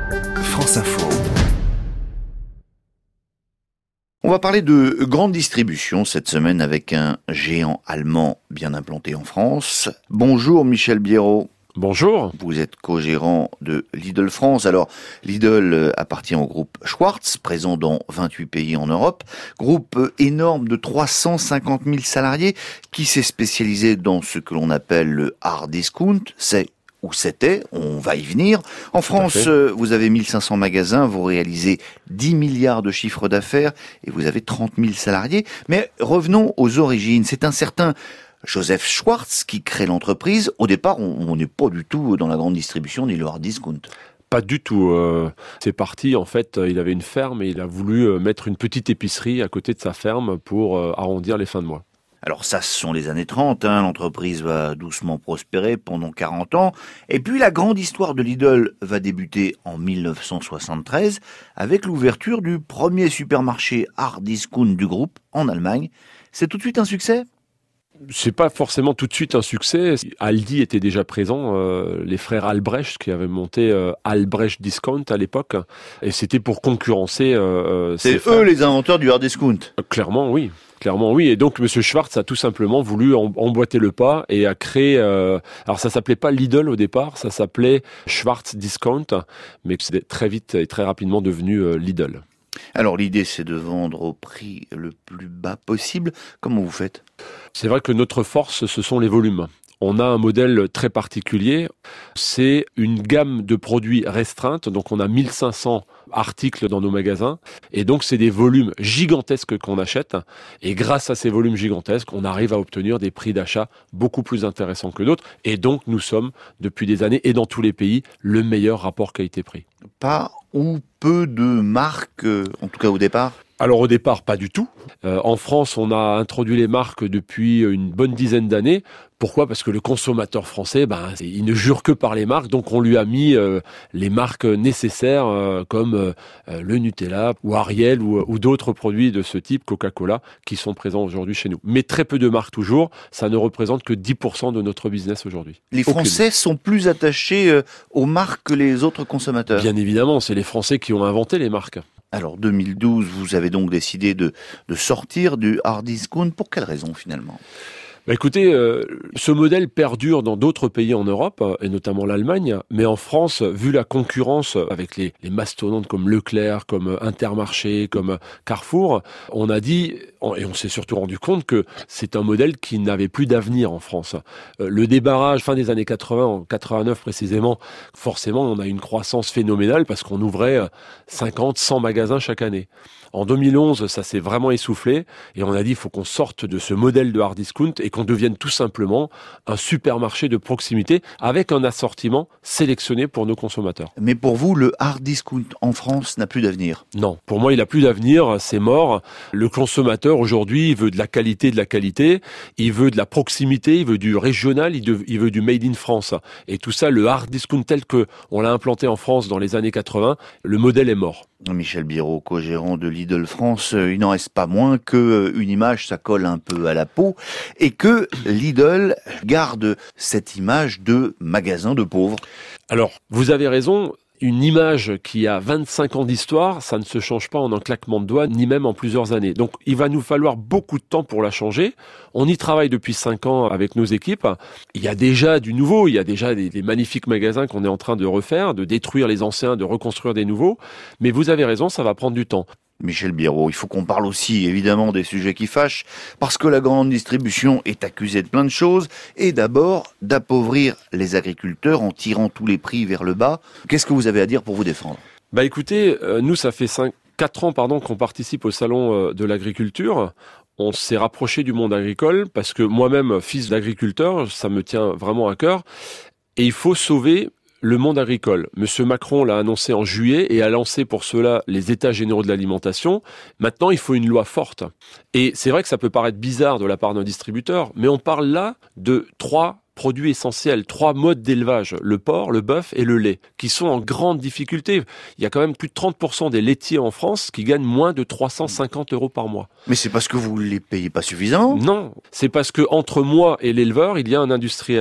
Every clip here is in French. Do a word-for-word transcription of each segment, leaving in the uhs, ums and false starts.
France Info. On va parler de grande distribution cette semaine avec un géant allemand bien implanté en France. Bonjour Michel Biérot. Bonjour. Vous êtes co-gérant de Lidl France. Alors, Lidl appartient au groupe Schwarz, présent dans vingt-huit pays en Europe. Groupe énorme de trois cent cinquante mille salariés qui s'est spécialisé dans ce que l'on appelle le hard discount. C'est où c'était, on va y venir. En France, vous avez mille cinq cents magasins, vous réalisez dix milliards de chiffre d'affaires et vous avez trente mille salariés. Mais revenons aux origines. C'est un certain Joseph Schwarz qui crée l'entreprise. Au départ, on n'est pas du tout dans la grande distribution ni le hard discount. Pas du tout. Euh, c'est parti, en fait, il avait une ferme et il a voulu mettre une petite épicerie à côté de sa ferme pour euh, arrondir les fins de mois. Alors ça, ce sont les années trente, hein, l'entreprise va doucement prospérer pendant quarante ans. Et puis la grande histoire de Lidl va débuter en mille neuf cent soixante-treize avec l'ouverture du premier supermarché hard discount du groupe en Allemagne. C'est tout de suite un succès ? C'est pas forcément tout de suite un succès. Aldi était déjà présent, euh, les frères Albrecht qui avaient monté euh, Albrecht Discount à l'époque, et c'était pour concurrencer. Euh, C'est eux frères. les inventeurs du hard discount. Euh, clairement, oui. Clairement, oui. Et donc, Monsieur Schwarz a tout simplement voulu emboîter le pas et a créé. Euh, alors, ça s'appelait pas Lidl au départ, ça s'appelait Schwarz Discount, mais c'est très vite et très rapidement devenu euh, Lidl. Alors l'idée c'est de vendre au prix le plus bas possible. Comment vous faites ? C'est vrai que notre force, ce sont les volumes. On a un modèle très particulier, c'est une gamme de produits restreinte, donc on a mille cinq cents articles dans nos magasins, et donc c'est des volumes gigantesques qu'on achète, et grâce à ces volumes gigantesques, on arrive à obtenir des prix d'achat beaucoup plus intéressants que d'autres, et donc nous sommes, depuis des années, et dans tous les pays, le meilleur rapport qualité-prix. Pas ou peu de marques, en tout cas au départ ? Alors au départ, pas du tout. Euh, en France, on a introduit les marques depuis une bonne dizaine d'années. Pourquoi ? Parce que le consommateur français, ben, il ne jure que par les marques, donc on lui a mis euh, les marques nécessaires euh, comme euh, le Nutella ou Ariel ou, ou d'autres produits de ce type, Coca-Cola, qui sont présents aujourd'hui chez nous. Mais très peu de marques toujours, ça ne représente que dix pour cent de notre business aujourd'hui. Les Français Aucune. sont plus attachés euh, aux marques que les autres consommateurs ? Bien évidemment, c'est les Français qui ont inventé les marques. Alors deux mille douze, vous avez donc décidé de, de sortir du hard discount. Pour quelle raison finalement ? Bah écoutez, euh, ce modèle perdure dans d'autres pays en Europe, et notamment l'Allemagne, mais en France, vu la concurrence avec les, les mastodontes comme Leclerc, comme Intermarché, comme Carrefour, on a dit, et on s'est surtout rendu compte que c'est un modèle qui n'avait plus d'avenir en France. Euh, le débarrage, fin des années quatre-vingts, en quatre-vingt-neuf précisément, forcément on a une croissance phénoménale parce qu'on ouvrait cinquante, cent magasins chaque année. En deux mille onze, ça s'est vraiment essoufflé et on a dit il faut qu'on sorte de ce modèle de hard discount et qu'on devienne tout simplement un supermarché de proximité avec un assortiment sélectionné pour nos consommateurs. Mais pour vous, le hard discount en France n'a plus d'avenir ? Non, pour moi, il n'a plus d'avenir, c'est mort. Le consommateur aujourd'hui, il veut de la qualité, de la qualité, il veut de la proximité, il veut du régional, il veut, il veut du made in France. Et tout ça, le hard discount tel que on l'a implanté en France dans les années quatre-vingts, le modèle est mort. Michel Biérot, co-gérant de Lidl France, il n'en reste pas moins que une image, ça colle un peu à la peau, et que Lidl garde cette image de magasin de pauvres. Alors, vous avez raison. Une image qui a vingt-cinq ans d'histoire, ça ne se change pas en un claquement de doigts, ni même en plusieurs années. Donc, il va nous falloir beaucoup de temps pour la changer. On y travaille depuis cinq ans avec nos équipes. Il y a déjà du nouveau, il y a déjà des, des magnifiques magasins qu'on est en train de refaire, de détruire les anciens, de reconstruire des nouveaux. Mais vous avez raison, ça va prendre du temps. Michel Biérot, il faut qu'on parle aussi évidemment des sujets qui fâchent, parce que la grande distribution est accusée de plein de choses, et d'abord d'appauvrir les agriculteurs en tirant tous les prix vers le bas. Qu'est-ce que vous avez à dire pour vous défendre ? Bah écoutez, euh, nous ça fait cinq, quatre ans pardon qu'on participe au salon euh, de l'agriculture. On s'est rapproché du monde agricole parce que moi-même, fils d'agriculteur, ça me tient vraiment à cœur, et il faut sauver le monde agricole. Monsieur Macron l'a annoncé en juillet et a lancé pour cela les états généraux de l'alimentation. Maintenant, il faut une loi forte. Et c'est vrai que ça peut paraître bizarre de la part d'un distributeur, mais on parle là de trois produits essentiels, trois modes d'élevage, le porc, le bœuf et le lait, qui sont en grande difficulté. Il y a quand même plus de trente pour cent des laitiers en France qui gagnent moins de trois cent cinquante euros par mois. Mais c'est parce que vous ne les payez pas suffisamment ? Non, c'est parce que entre moi et l'éleveur, il y a un industriel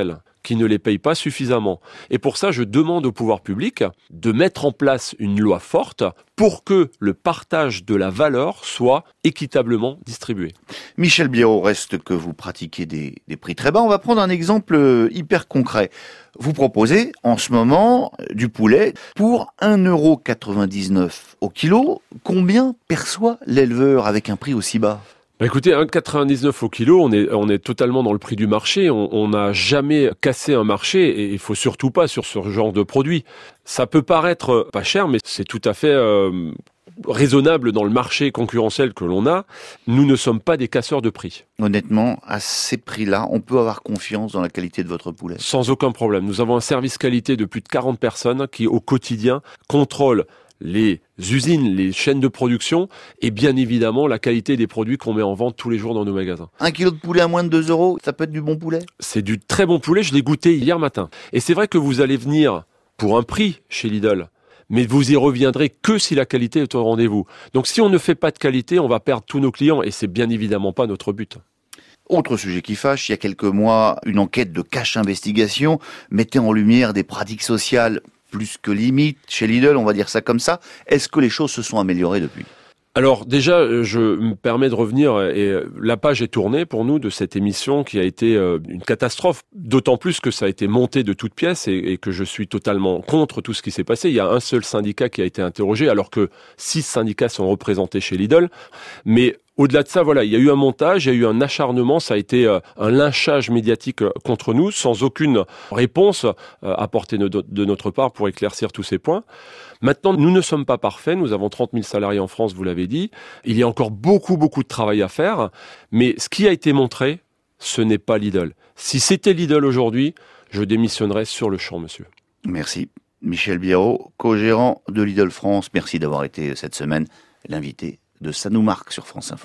qui ne les payent pas suffisamment. Et pour ça, je demande au pouvoir public de mettre en place une loi forte pour que le partage de la valeur soit équitablement distribué. Michel Biérot, reste que vous pratiquez des, des prix très bas. On va prendre un exemple hyper concret. Vous proposez en ce moment du poulet pour un euro quatre-vingt-dix-neuf au kilo. Combien perçoit l'éleveur avec un prix aussi bas ? Bah écoutez, un euro quatre-vingt-dix-neuf au kilo, on est, on est totalement dans le prix du marché. On n'a jamais cassé un marché et il faut surtout pas sur ce genre de produit. Ça peut paraître pas cher, mais c'est tout à fait euh, raisonnable dans le marché concurrentiel que l'on a. Nous ne sommes pas des casseurs de prix. Honnêtement, à ces prix-là, on peut avoir confiance dans la qualité de votre poulet. Sans aucun problème. Nous avons un service qualité de plus de quarante personnes qui, au quotidien, contrôlent les usines, les chaînes de production et bien évidemment la qualité des produits qu'on met en vente tous les jours dans nos magasins. Un kilo de poulet à moins de deux euros, ça peut être du bon poulet ? C'est du très bon poulet, je l'ai goûté hier matin. Et c'est vrai que vous allez venir pour un prix chez Lidl, mais vous y reviendrez que si la qualité est au rendez-vous. Donc si on ne fait pas de qualité, on va perdre tous nos clients et c'est bien évidemment pas notre but. Autre sujet qui fâche, il y a quelques mois, une enquête de Cash Investigation mettait en lumière des pratiques sociales plus que limite chez Lidl, on va dire ça comme ça. Est-ce que les choses se sont améliorées depuis ? Alors déjà, je me permets de revenir, et la page est tournée pour nous de cette émission qui a été une catastrophe, d'autant plus que ça a été monté de toutes pièces et, et que je suis totalement contre tout ce qui s'est passé. Il y a un seul syndicat qui a été interrogé, alors que six syndicats sont représentés chez Lidl. Mais au-delà de ça, voilà, il y a eu un montage, il y a eu un acharnement, ça a été un lynchage médiatique contre nous, sans aucune réponse apportée de notre part pour éclaircir tous ces points. Maintenant, nous ne sommes pas parfaits, nous avons trente mille salariés en France, vous l'avez dit. Il y a encore beaucoup, beaucoup de travail à faire, mais ce qui a été montré, ce n'est pas Lidl. Si c'était Lidl aujourd'hui, je démissionnerais sur le champ, monsieur. Merci. Michel Biérot, co-gérant de Lidl France, merci d'avoir été cette semaine l'invité de Ça nous marque sur France Info.